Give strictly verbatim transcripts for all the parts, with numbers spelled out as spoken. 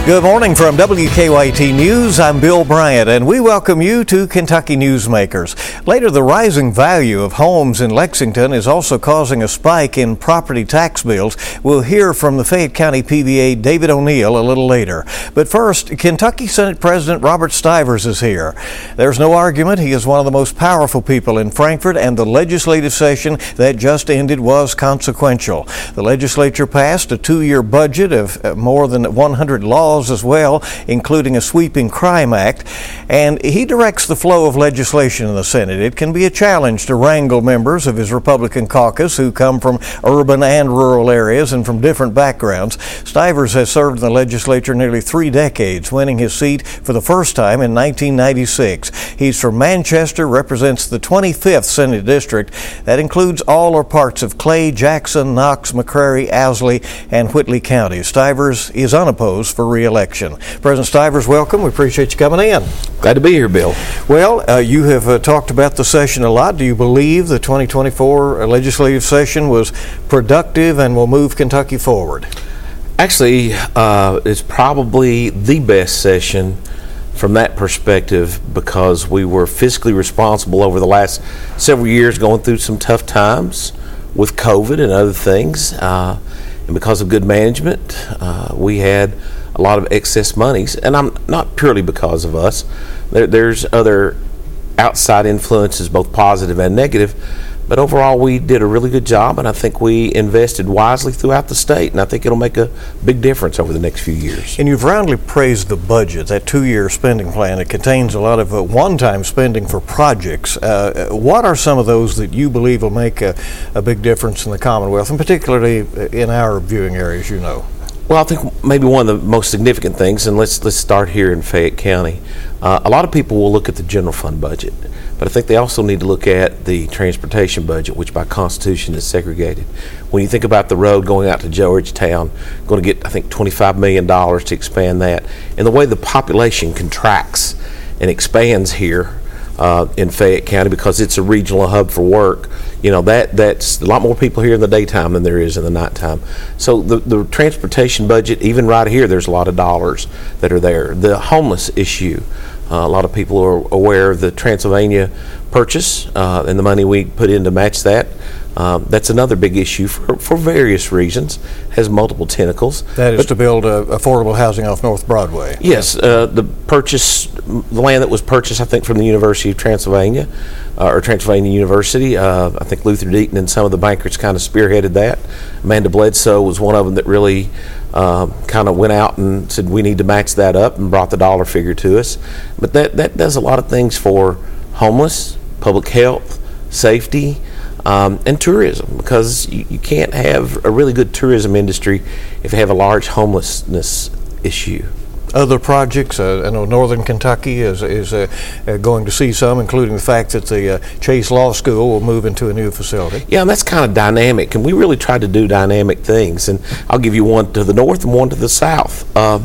Good morning from W K Y T News. I'm Bill Bryant, and we welcome you to Kentucky Newsmakers. Later, the rising value of homes in Lexington is also causing a spike in property tax bills. We'll hear from the Fayette County P B A David O'Neill a little later. But first, Kentucky Senate President Robert Stivers is here. There's no argument. He is one of the most powerful people in Frankfort, and the legislative session that just ended was consequential. The legislature passed a two-year budget of more than one hundred laws as well, including a sweeping crime act, and he directs the flow of legislation in the Senate. It can be a challenge to wrangle members of his Republican caucus who come from urban and rural areas and from different backgrounds. Stivers has served in the legislature nearly three decades, winning his seat for the first time in nineteen ninety-six. He's from Manchester, represents the twenty-fifth Senate District. That includes all or parts of Clay, Jackson, Knox, McCrary, Owsley, and Whitley counties. Stivers is unopposed for re-election. President Stivers, welcome. We appreciate you coming in. Glad to be here, Bill. Well, uh, you have uh, talked about the session a lot. Do you believe the twenty twenty-four legislative session was productive and will move Kentucky forward? Actually, uh, it's probably the best session from that perspective because we were fiscally responsible over the last several years, going through some tough times with COVID and other things. Uh, and because of good management, uh, we had a lot of excess monies, and I'm not purely because of us. There, there's other outside influences, both positive and negative, but overall we did a really good job, and I think we invested wisely throughout the state, and I think it'll make a big difference over the next few years. And you've roundly praised the budget, that two-year spending plan. It contains a lot of uh, one-time spending for projects. Uh, what are some of those that you believe will make a, a big difference in the Commonwealth, and particularly in our viewing areas, you know? Well, I think maybe one of the most significant things, and let's let's start here in Fayette County. Uh, a lot of people will look at the general fund budget, but I think they also need to look at the transportation budget, which by Constitution is segregated. When you think about the road going out to Georgetown, going to get, I think, twenty-five million dollars to expand that, and the way the population contracts and expands here uh, in Fayette County because it's a regional hub for work, you know, that that's a lot more people here in the daytime than there is in the nighttime. So the, the transportation budget, even right here, there's a lot of dollars that are there. The homeless issue, uh, a lot of people are aware of the Transylvania purchase uh, and the money we put in to match that. Um, that's another big issue for, for various reasons, has multiple tentacles. That is but, to build uh, affordable housing off North Broadway. Yes, uh, the purchase, the land that was purchased, I think, from the University of Transylvania, uh, or Transylvania University. Uh, I think Luther Deaton and some of the bankers kind of spearheaded that. Amanda Bledsoe was one of them that really uh, kind of went out and said, we need to match that up, and brought the dollar figure to us. But that, that does a lot of things for homeless, public health, safety, Um, and tourism, because you, you can't have a really good tourism industry if you have a large homelessness issue. Other projects, uh, I know Northern Kentucky is, is uh, uh, going to see some, including the fact that the uh, Chase Law School will move into a new facility. Yeah, and that's kind of dynamic, and we really tried to do dynamic things. And I'll give you one to the north and one to the south. Uh,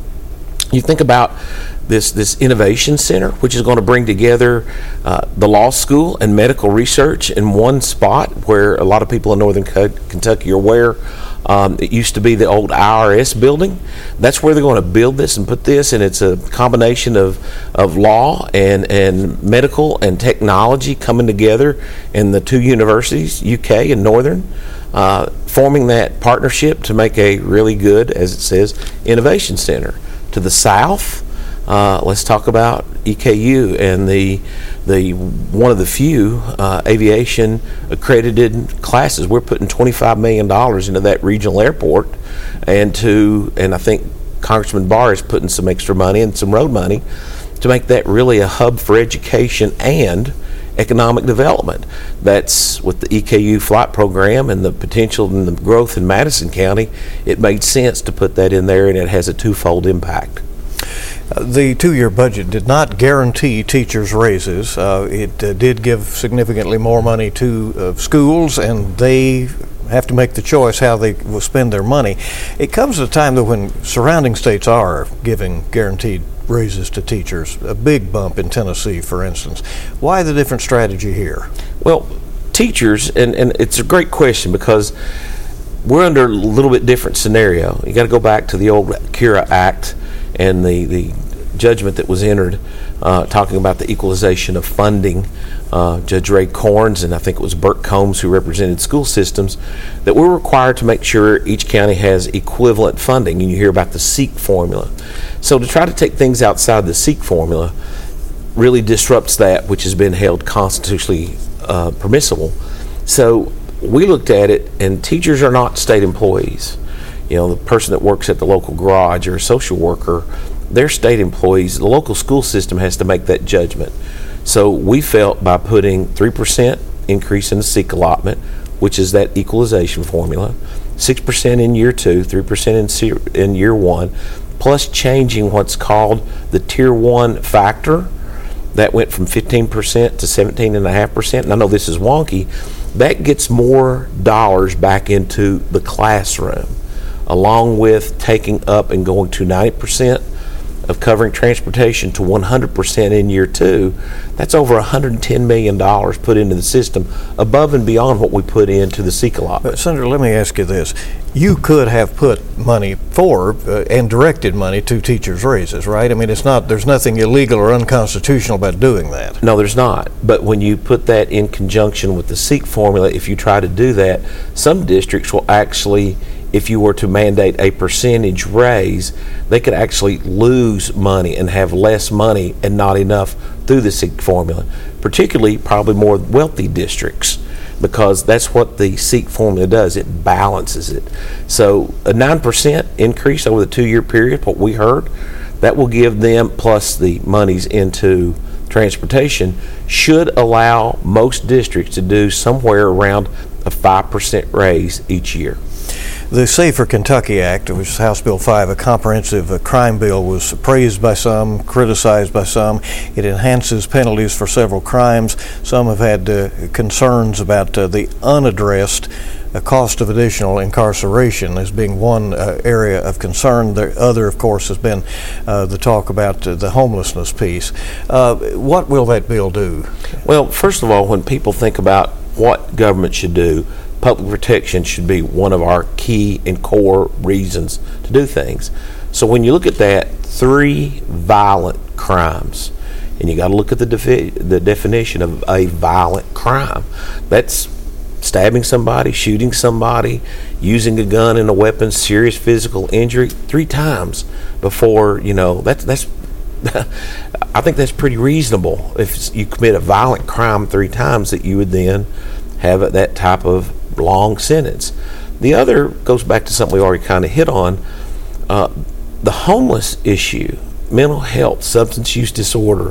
you think about this this innovation center, which is going to bring together uh, the law school and medical research in one spot, where a lot of people in Northern Kentucky are aware. Um, it used to be the old I R S building. That's where they're going to build this and put this, and it's a combination of, of law and, and medical and technology coming together in the two universities, U K and Northern, uh, forming that partnership to make a really good, as it says, innovation center. To the south, Uh, let's talk about E K U and the the one of the few uh, aviation accredited classes. We're putting twenty-five million dollars into that regional airport, and to and I think Congressman Barr is putting some extra money and some road money to make that really a hub for education and economic development. That's with the E K U flight program and the potential and the growth in Madison County. It made sense to put that in there, and it has a twofold impact. Uh, the two-year budget did not guarantee teachers raises. Uh, it uh, did give significantly more money to uh, schools, and they have to make the choice how they will spend their money. It comes at a time, though, when surrounding states are giving guaranteed raises to teachers, a big bump in Tennessee, for instance. Why the different strategy here? Well, teachers, and, and it's a great question because we're under a little bit different scenario. You got to go back to the old Cura Act and the, the judgment that was entered uh, talking about the equalization of funding. Uh, Judge Ray Corns and I think it was Burt Combs who represented school systems, that we're required to make sure each county has equivalent funding, and you hear about the SEEK formula. So to try to take things outside the SEEK formula really disrupts that which has been held constitutionally uh, permissible. So we looked at it, and teachers are not state employees. You know, the person that works at the local garage or a social worker, they're state employees. The local school system has to make that judgment. So we felt by putting three percent increase in the SEEK allotment, which is that equalization formula, six percent in year two, three percent in, in year one, plus changing what's called the tier one factor, that went from fifteen percent to seventeen point five percent. And I know this is wonky. That gets more dollars back into the classroom, along with taking up and going to ninety percent of covering transportation to one hundred percent in year two. That's over one hundred ten million dollars put into the system above and beyond what we put into the SEEK allotment. But Senator, let me ask you this. You could have put money for uh, and directed money to teachers' raises, right? I mean, it's not, there's nothing illegal or unconstitutional about doing that. No, there's not. But when you put that in conjunction with the SEEK formula, if you try to do that, some districts will actually, if you were to mandate a percentage raise, they could actually lose money and have less money and not enough through the SEEK formula, particularly probably more wealthy districts, because that's what the SEEK formula does. It balances it. So a nine percent increase over the two-year period, what we heard, that will give them, plus the monies into transportation, should allow most districts to do somewhere around a five percent raise each year. The Safer Kentucky Act, which is House Bill five, a comprehensive uh, crime bill, was praised by some, criticized by some. It enhances penalties for several crimes. Some have had uh, concerns about uh, the unaddressed uh, cost of additional incarceration as being one uh, area of concern. The other, of course, has been uh, the talk about uh, the homelessness piece. Uh, what will that bill do? Well, first of all, when people think about what government should do, public protection should be one of our key and core reasons to do things. So when you look at that, three violent crimes, and you got to look at the defi- the definition of a violent crime. That's stabbing somebody, shooting somebody, using a gun and a weapon, serious physical injury, three times before, you know, that's, that's I think that's pretty reasonable. If you commit a violent crime three times, that you would then have that type of long sentence. The other goes back to something we already kind of hit on, uh, the homeless issue, mental health, substance use disorder.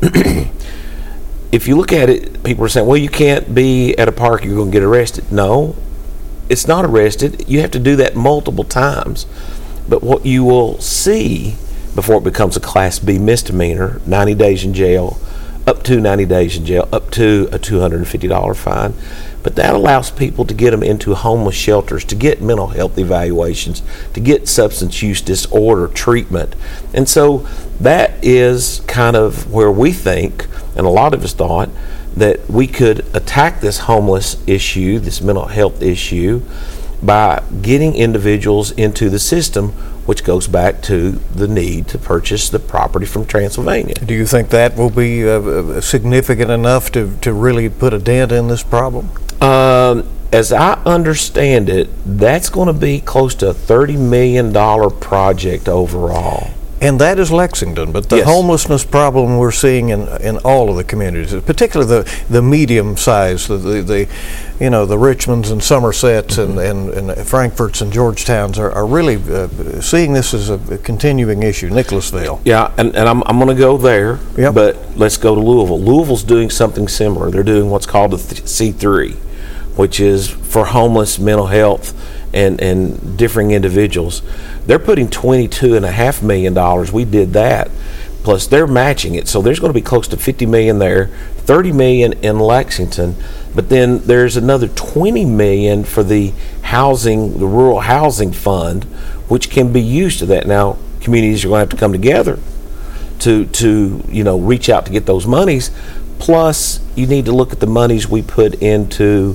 If you look at it, people are saying, well, you can't be at a park, you're going to get arrested. No, it's not arrested. You have to do that multiple times. But what you will see before it becomes a Class B misdemeanor, ninety days in jail, up to ninety days in jail, up to a two hundred fifty dollars fine. But that allows people to get them into homeless shelters, to get mental health evaluations, to get substance use disorder treatment. And so that is kind of where we think, and a lot of us thought, that we could attack this homeless issue, this mental health issue, by getting individuals into the system, which goes back to the need to purchase the property from Transylvania. Do you think that will be uh, significant enough to, to really put a dent in this problem? Um, as I understand it, that's going to be close to a thirty million dollars project overall. And that is Lexington, but the yes. homelessness problem we're seeing in in all of the communities, particularly the, the medium size, the, the, the you know the Richmonds and Somersets mm-hmm. and, and, and Frankforts and Georgetowns are, are really uh, seeing this as a, a continuing issue. Nicholasville. Yeah, and, and I'm I'm going to go there, yep. but let's go to Louisville. Louisville's doing something similar. They're doing what's called a C three, which is for homeless, mental health, and, and differing individuals. They're putting twenty-two point five million dollars. We did that. Plus, they're matching it. So there's going to be close to fifty million dollars there, thirty million dollars in Lexington. But then there's another twenty million dollars for the housing, the Rural Housing Fund, which can be used to that. Now, communities are going to have to come together to, to you know, reach out to get those monies. Plus, you need to look at the monies we put into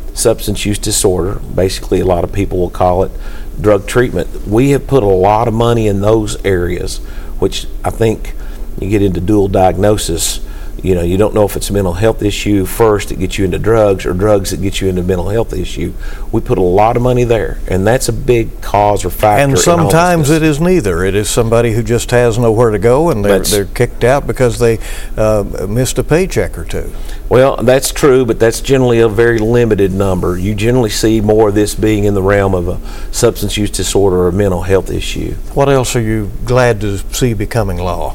substance use disorder. Basically, a lot of people will call it drug treatment. We have put a lot of money in those areas, which I think you get into dual diagnosis. You know, you don't know if it's a mental health issue first that gets you into drugs, or drugs that get you into a mental health issue. We put a lot of money there, and that's a big cause or factor. And sometimes it is neither. It is somebody who just has nowhere to go, and they're, they're kicked out because they uh, missed a paycheck or two. Well, that's true, but that's generally a very limited number. You generally see more of this being in the realm of a substance use disorder or a mental health issue. What else are you glad to see becoming law?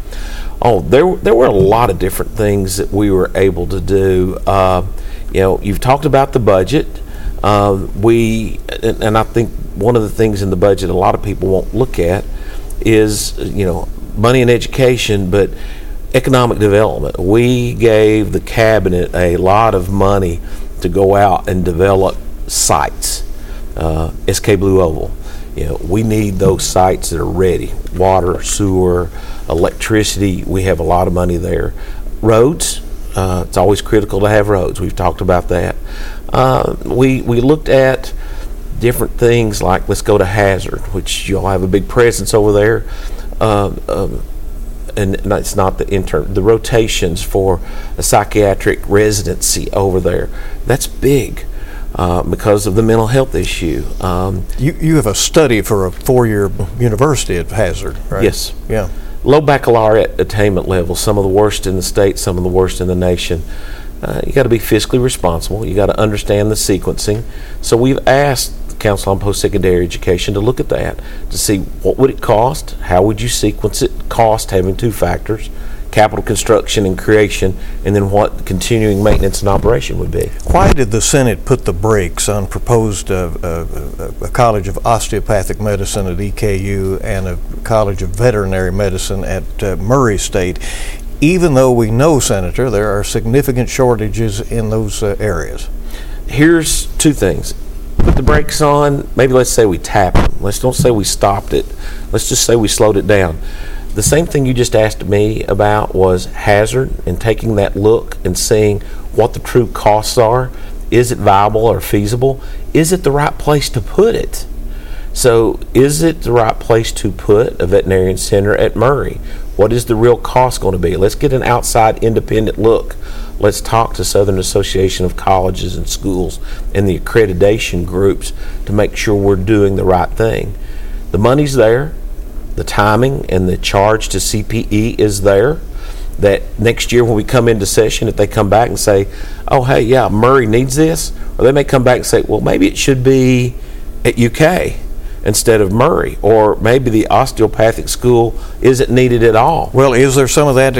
Oh, there there were a lot of different things that we were able to do. Uh, you know, you've talked about the budget. Uh, we, and, and I think one of the things in the budget a lot of people won't look at is, you know, money in education, but economic development. We gave the cabinet a lot of money to go out and develop sites. Uh, S K Blue Oval. You know, we need those sites that are ready. Water, sewer, electricity, we have a lot of money there. Roads, uh, it's always critical to have roads. We've talked about that. Uh, we we looked at different things like, let's go to Hazard, which you'll have a big presence over there. Uh, um, and it's not the intern, the rotations for a psychiatric residency over there. That's big. Uh, because of the mental health issue. Um, you you have a study for a four-year university at Hazard, right? Yes. Yeah. Low baccalaureate attainment levels, some of the worst in the state, some of the worst in the nation. Uh, you got to be fiscally responsible. You got to understand the sequencing. So we've asked the Council on Post-Secondary Education to look at that, to see what would it cost, how would you sequence it, cost having two factors, capital construction and creation, and then what continuing maintenance and operation would be. Why did the Senate put the brakes on proposed uh, uh, a College of Osteopathic Medicine at E K U and a College of Veterinary Medicine at uh, Murray State, even though we know, Senator, there are significant shortages in those uh, areas? Here's two things. Put the brakes on, maybe let's say we tapped them. Let's don't say we stopped it. Let's just say we slowed it down. The same thing you just asked me about was Hazard, and taking that look and seeing what the true costs are. Is it viable or feasible? Is it the right place to put it? So is it the right place to put a veterinarian center at Murray? What is the real cost going to be? Let's get an outside independent look. Let's talk to Southern Association of Colleges and Schools and the accreditation groups to make sure we're doing the right thing. The money's there. The timing and the charge to C P E is there. That next year when we come into session, if they come back and say, oh, hey, yeah, Murray needs this, or they may come back and say, well, maybe it should be at U K instead of Murray, or maybe the osteopathic school isn't needed at all. Well, is there some of that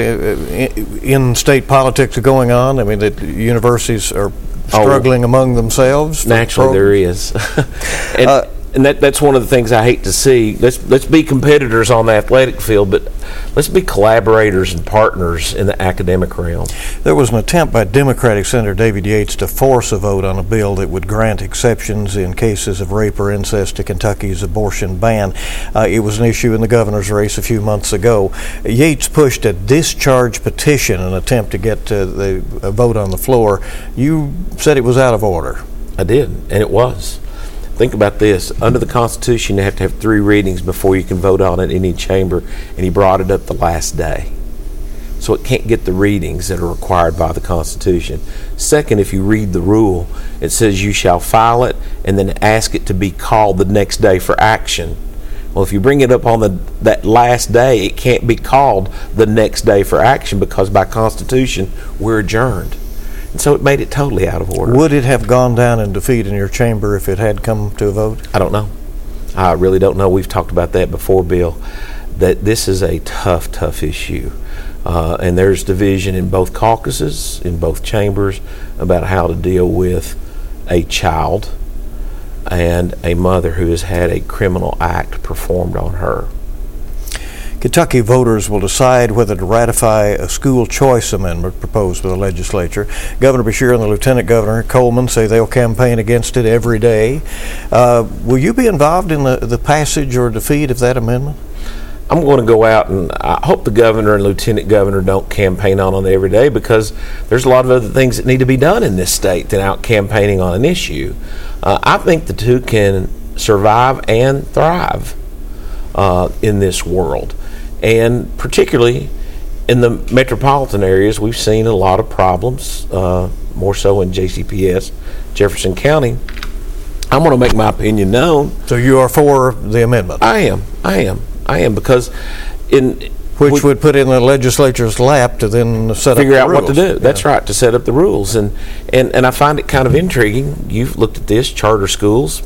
in state politics going on? I mean, that universities are struggling oh, among themselves? Naturally, there is. and, uh, And that, that's one of the things I hate to see. Let's let's be competitors on the athletic field, but let's be collaborators and partners in the academic realm. There was an attempt by Democratic Senator David Yates to force a vote on a bill that would grant exceptions in cases of rape or incest to Kentucky's abortion ban. Uh, it was an issue in the governor's race a few months ago. Yates pushed a discharge petition in an attempt to get uh, the a vote on the floor. You said it was out of order. I did, and it was. Think about this. Under the Constitution, you have to have three readings before you can vote on it in any chamber, and he brought it up the last day. So it can't get the readings that are required by the Constitution. Second, if you read the rule, it says you shall file it and then ask it to be called the next day for action. Well, if you bring it up on the that last day, it can't be called the next day for action because by Constitution, we're adjourned. And so it made it totally out of order. Would it have gone down in defeat in your chamber if it had come to a vote? I don't know. I really don't know. We've talked about that before, Bill, that this is a tough, tough issue. Uh, and there's division in both caucuses, in both chambers, about how to deal with a child and a mother who has had a criminal act performed on her. Kentucky voters will decide whether to ratify a school choice amendment proposed by the legislature. Governor Beshear and the Lieutenant Governor Coleman say they'll campaign against it every day. Uh, will you be involved in the, the passage or defeat of that amendment? I'm going to go out, and I hope the governor and lieutenant governor don't campaign on it every day, because there's a lot of other things that need to be done in this state than out campaigning on an issue. Uh, I think the two can survive and thrive uh, in this world. And particularly in the metropolitan areas, we've seen a lot of problems, uh, more so in J C P S, Jefferson County. I'm going to make my opinion known. So you are for the amendment? I am. I am. I am, because in which we, would put in the legislature's lap to then set figure up the out rules. what to do. That's yeah. right, to set up the rules. And, and and I find it kind of intriguing. You've looked at this, charter schools.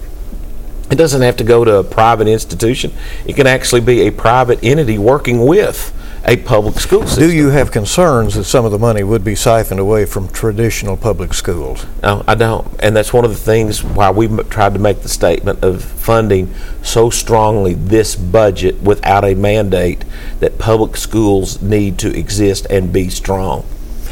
It doesn't have to go to a private institution. It can actually be a private entity working with a public school system. Do you have concerns that some of the money would be siphoned away from traditional public schools? No, I don't. And that's one of the things why we tried to make the statement of funding so strongly this budget without a mandate that public schools need to exist and be strong.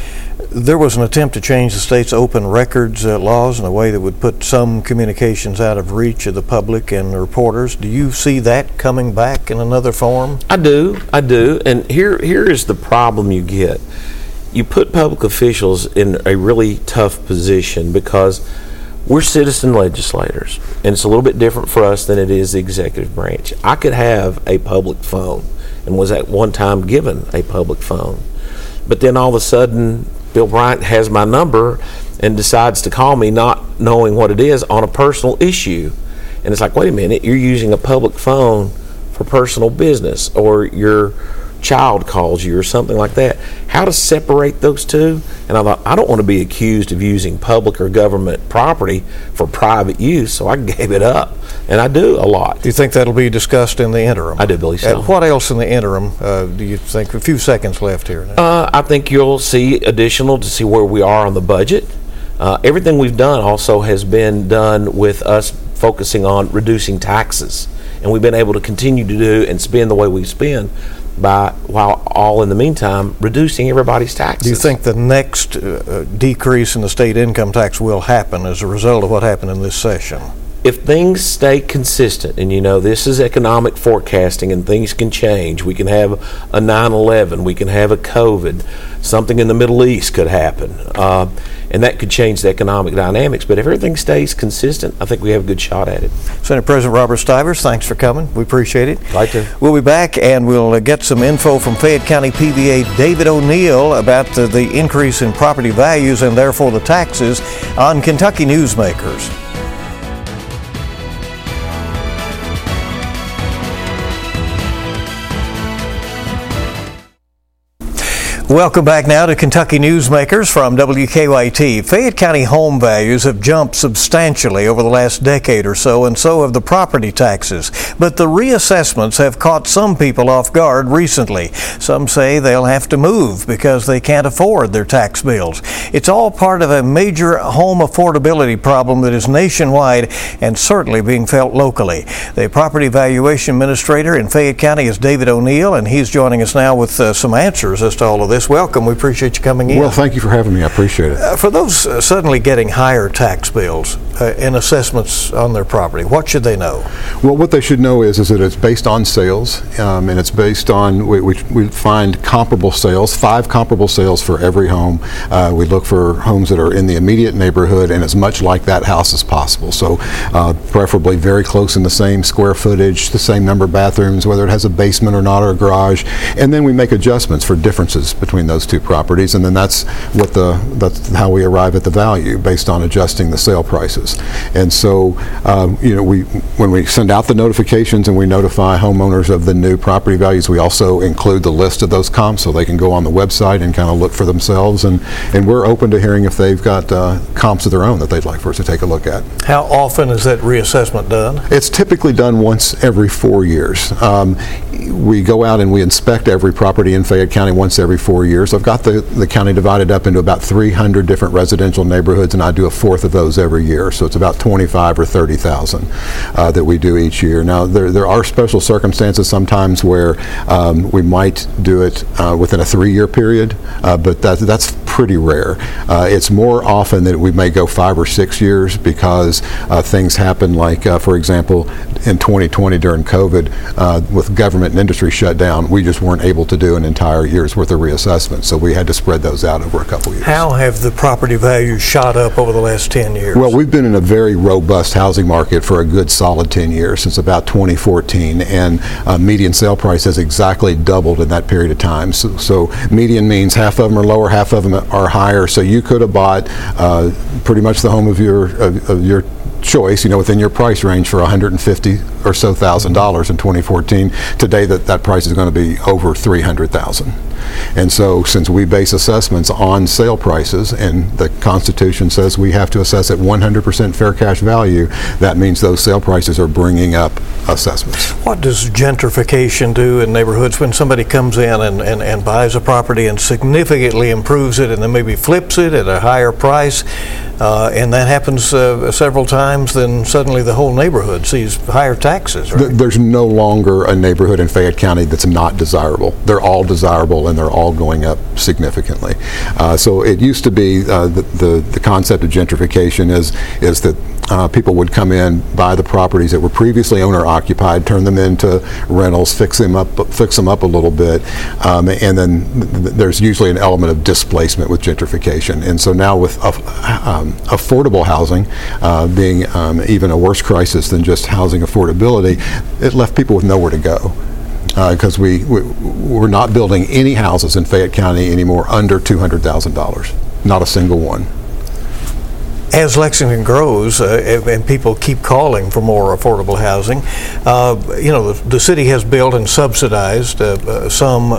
There was an attempt to change the state's open records uh, laws in a way that would put some communications out of reach of the public and reporters. Do you see that coming back in another form? I do, I do. And here, here is the problem you get. You put public officials in a really tough position, because we're citizen legislators, and it's a little bit different for us than it is the executive branch. I could have a public phone, and was at one time given a public phone. But then all of a sudden, Bill Bryant has my number and decides to call me not knowing what it is on a personal issue. And it's like, wait a minute, you're using a public phone for personal business, or your child calls you or something like that. How to separate those two? And I thought, I don't want to be accused of using public or government property for private use, so I gave it up. And I do a lot. Do you think that'll be discussed in the interim? I do believe so. And what else in the interim uh, do you think? A few seconds left here. Uh, I think you'll see additional to see where we are on the budget. Uh, everything we've done also has been done with us focusing on reducing taxes. And we've been able to continue to do and spend the way we spend, by while all in the meantime reducing everybody's taxes. Do you think the next uh, decrease in the state income tax will happen as a result of what happened in this session? If things stay consistent, and you know this is economic forecasting and things can change, we can have a nine eleven, we can have a COVID, something in the Middle East could happen, uh, and that could change the economic dynamics. But if everything stays consistent, I think we have a good shot at it. Senate President Robert Stivers, thanks for coming. We appreciate it. Like to. We'll be back, and we'll uh, get some info from Fayette County P V A David O'Neill about the, the increase in property values and therefore the taxes on Kentucky Newsmakers. Welcome back now to Kentucky Newsmakers from W K Y T. Fayette County home values have jumped substantially over the last decade or so, and so have the property taxes. But the reassessments have caught some people off guard recently. Some say they'll have to move because they can't afford their tax bills. It's all part of a major home affordability problem that is nationwide and certainly being felt locally. The property valuation administrator in Fayette County is David O'Neill, and he's joining us now with uh, some answers as to all of this. Welcome. We appreciate you coming in. Well, thank you for having me. I appreciate it. Uh, for those uh, suddenly getting higher tax bills uh, and assessments on their property, what should they know? Well, what they should know is, is that it's based on sales, um, and it's based on, we, we, we find comparable sales, five comparable sales for every home. Uh, we look for homes that are in the immediate neighborhood and as much like that house as possible. So uh, preferably very close in the same square footage, the same number of bathrooms, whether it has a basement or not, or a garage. And then we make adjustments for differences between those two properties, and then that's what the that's how we arrive at the value, based on adjusting the sale prices. And so um, you know, we when we send out the notifications and we notify homeowners of the new property values, we also include the list of those comps so they can go on the website and kind of look for themselves, and and we're open to hearing if they've got uh, comps of their own that they'd like for us to take a look at. How often is that reassessment done? It's typically done once every four years. Um, we go out and we inspect every property in Fayette County once every four years. I've got the, the county divided up into about three hundred different residential neighborhoods, and I do a fourth of those every year. So it's about twenty-five or thirty thousand uh, that we do each year. Now, there, there are special circumstances sometimes where um, we might do it uh, within a three-year period, uh, but that, that's pretty rare. Uh, it's more often that we may go five or six years because uh, things happen, like, uh, for example, in twenty twenty during COVID, uh, with government and industry shut down, we just weren't able to do an entire year's worth of reassessment. So we had to spread those out over a couple of years. How have the property values shot up over the last ten years? Well, we've been in a very robust housing market for a good solid ten years, since about twenty fourteen, and uh, median sale price has exactly doubled in that period of time. So, so median means half of them are lower, half of them are higher. So you could have bought uh, pretty much the home of your of, of your choice, you know, within your price range for one hundred fifty or so thousand dollars in twenty fourteen. Today, that that price is going to be over three hundred thousand. And so, since we base assessments on sale prices, and the Constitution says we have to assess at one hundred percent fair cash value, that means those sale prices are bringing up assessments. What does gentrification do in neighborhoods when somebody comes in and, and, and buys a property and significantly improves it and then maybe flips it at a higher price, uh, and that happens uh, several times, then suddenly the whole neighborhood sees higher taxes, right? There's no longer a neighborhood in Fayette County that's not desirable. They're all desirable, and they're all going up significantly. Uh, so it used to be uh, the, the the concept of gentrification is is that uh, people would come in, buy the properties that were previously owner occupied, turn them into rentals, fix them up, fix them up a little bit, um, and then th there's usually an element of displacement with gentrification. And so now with uh, um, affordable housing uh, being um, even a worse crisis than just housing affordability, it left people with nowhere to go. Because uh, we, we, we're not building any houses in Fayette County anymore under two hundred thousand dollars. Not a single one. As Lexington grows uh, and people keep calling for more affordable housing, uh, you know, the, the city has built and subsidized uh, uh, some uh,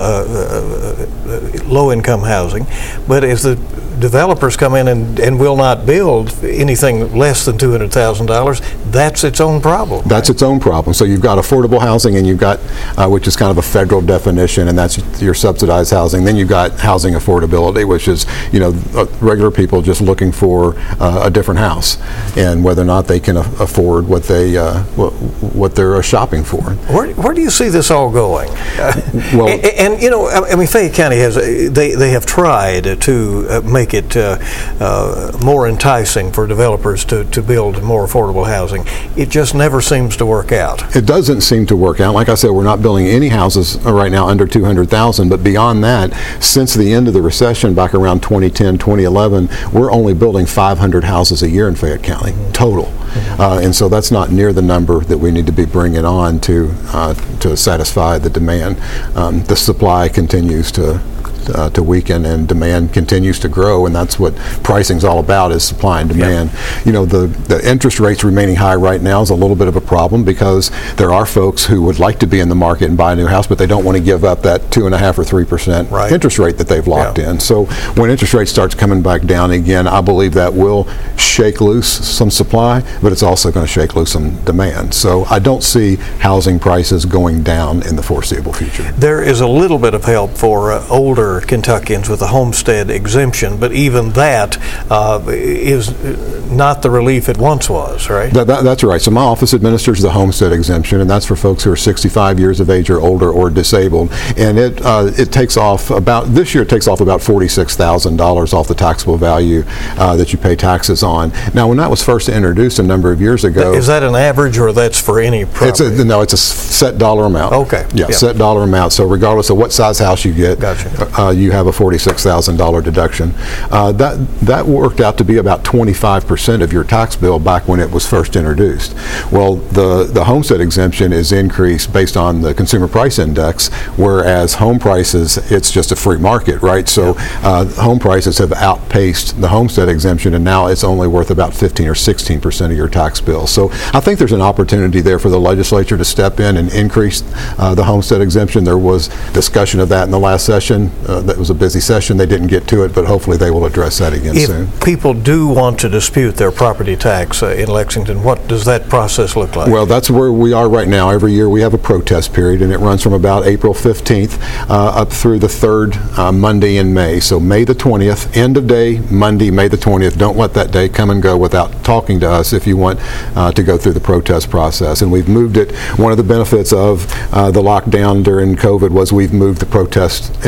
uh, uh, low-income housing, but as the developers come in and, and will not build anything less than two hundred thousand dollars, that's its own problem. That's right? Its own problem. So you've got affordable housing, and you've got, uh, which is kind of a federal definition, and that's your subsidized housing. Then you've got housing affordability, which is, you know, uh, regular people just looking for uh, a different house, and whether or not they can a afford what they uh, what, what they're uh, shopping for. Where, where do you see this all going? Uh, well, and, and you know, I mean, Fayette County has they they have tried to uh, make it uh, uh, more enticing for developers to to build more affordable housing. It just never seems to work out. It doesn't seem to work out. Like I said, we're not building any houses right now under two hundred thousand, but beyond that, since the end of the recession back around twenty ten, twenty eleven, we're only building five hundred houses a year in Fayette County, mm-hmm. total. Mm-hmm. uh, and so that's not near the number that we need to be bringing on to uh, to satisfy the demand. Um, the supply continues to Uh, to weaken, and demand continues to grow, and that's what pricing's all about, is supply and demand. Yep. You know, the, the interest rates remaining high right now is a little bit of a problem, because there are folks who would like to be in the market and buy a new house, but they don't want to give up that two and a half or three percent right. interest rate that they've locked yeah. in. So when interest rate starts coming back down again, I believe that will shake loose some supply, but it's also going to shake loose some demand. So I don't see housing prices going down in the foreseeable future. There is a little bit of help for uh, older Kentuckians with a homestead exemption, but even that uh, is not the relief it once was, right? That, that, that's right. So my office administers the homestead exemption, and that's for folks who are sixty-five years of age or older or disabled. And it uh, it takes off about, this year it takes off about forty-six thousand dollars off the taxable value uh, that you pay taxes on. Now, when that was first introduced a number of years ago. Is that an average, or that's for any property? It's a, no, it's a set dollar amount. Okay. Yeah, yeah, set dollar amount. So regardless of what size house you get, gotcha. uh, you have a forty-six thousand dollar deduction. Uh, that that worked out to be about twenty-five percent of your tax bill back when it was first introduced. Well, the the homestead exemption is increased based on the consumer price index, whereas home prices, it's just a free market, right? So uh, home prices have outpaced the homestead exemption, and now it's only worth about fifteen or sixteen percent of your tax bill. So I think there's an opportunity there for the legislature to step in and increase uh, the homestead exemption. There was discussion of that in the last session. Uh, that was a busy session. They didn't get to it, but hopefully they will address that again if soon. If people do want to dispute their property tax uh, in Lexington, what does that process look like? Well, that's where we are right now. Every year we have a protest period, and it runs from about April fifteenth uh, up through the third uh, Monday in May. So May the twentieth, end of day, Monday, May the twentieth. Don't let that day come and go without talking to us if you want uh, to go through the protest process. And we've moved it. One of the benefits of uh, the lockdown during COVID was we've moved the protest entirely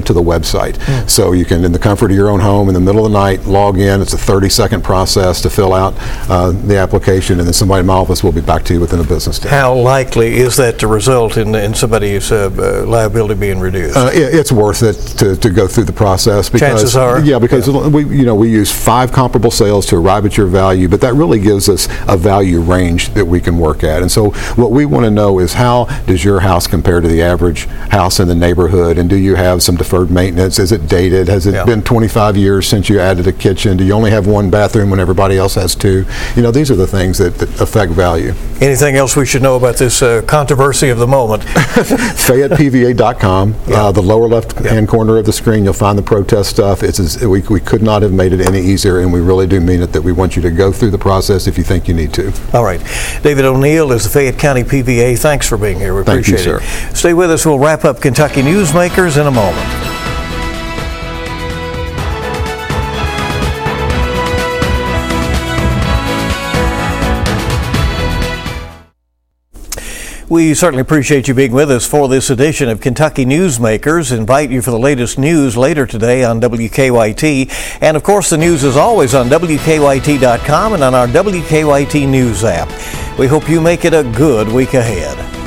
to the website. Mm. So you can, in the comfort of your own home, in the middle of the night, log in. It's a thirty second process to fill out uh, the application, and then somebody in my office will be back to you within a business day. How likely is that to result in, in somebody's uh, uh, liability being reduced? Uh, it, it's worth it to, to go through the process. Because, Chances are? Yeah, because yeah. we you know we use five comparable sales to arrive at your value, but that really gives us a value range that we can work at. And so what we want to know is, how does your house compare to the average house in the neighborhood, and do you have some deferred maintenance? Is it dated? Has it yeah. been twenty-five years since you added a kitchen? Do you only have one bathroom when everybody else has two? You know, these are the things that, that affect value. Anything else we should know about this uh, controversy of the moment? Fayette P V A dot com, yeah. uh, the lower left-hand yeah. corner of the screen, you'll find the protest stuff. It's as, we, we could not have made it any easier, and we really do mean it, that we want you to go through the process if you think you need to. All right. David O'Neill is the Fayette County P V A. Thanks for being here. We Thank appreciate you, it. sir. Stay with us. We'll wrap up Kentucky Newsmakers in a moment. We certainly appreciate you being with us for this edition of Kentucky Newsmakers. Invite you for the latest news later today on W K Y T. And of course, the news is always on W K Y T dot com and on our W K Y T News app. We hope you make it a good week ahead.